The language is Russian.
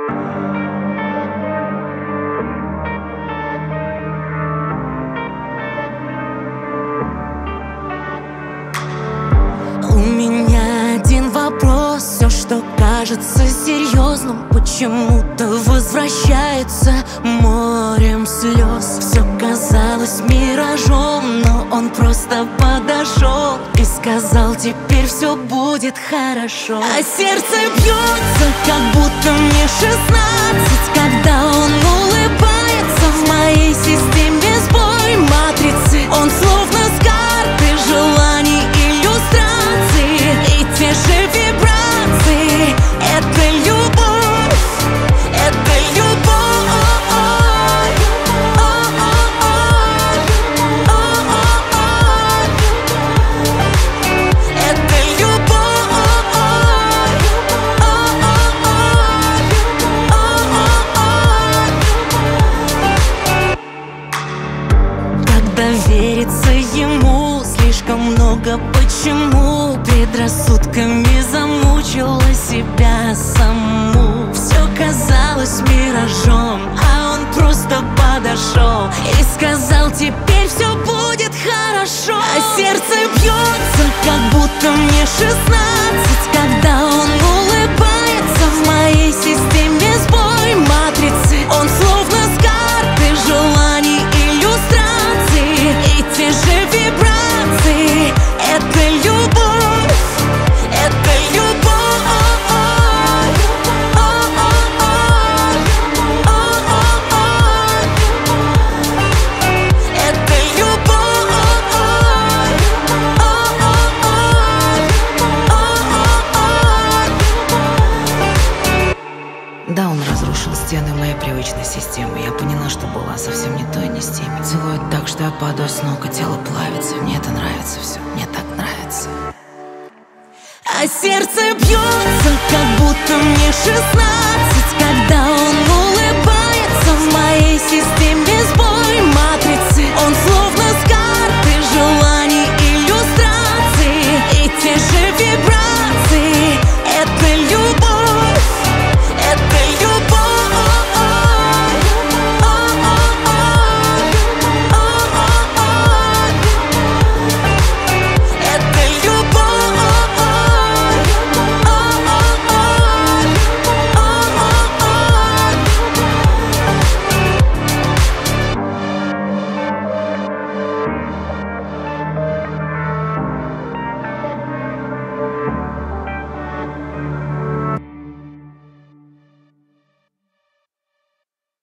У меня один вопрос: все, что кажется серьезным, почему-то возвращается морем слез. Все казалось миражом, но он просто подошел и сказал: теперь все будет хорошо. А сердце бьется, как будто мне 16, когда он улыбается. В моей системе сбой матрицы, он словно с карты желаний иллюстрации. И те же вибрации, это любовь, это любовь, это любовь. Когда верится ему слишком много почему, предрассудками замучила себя саму. Все казалось миражом, а он просто подошел и сказал: теперь все будет хорошо. А сердце бьется, как будто мне 16, когда он улыбается. В моей системе сбой матрицы, он словно с карты желаний иллюстрации. И те же вибрации, это любовь, это любовь. Это любовь. Да, он разрушил стены моей привычной системы. Я поняла, что была совсем не той, не с теми. Целует так, что я падаю с ног, и тело плавится. Мне это нравится все, мне так нравится. А сердце бьется, как будто мне 16, когда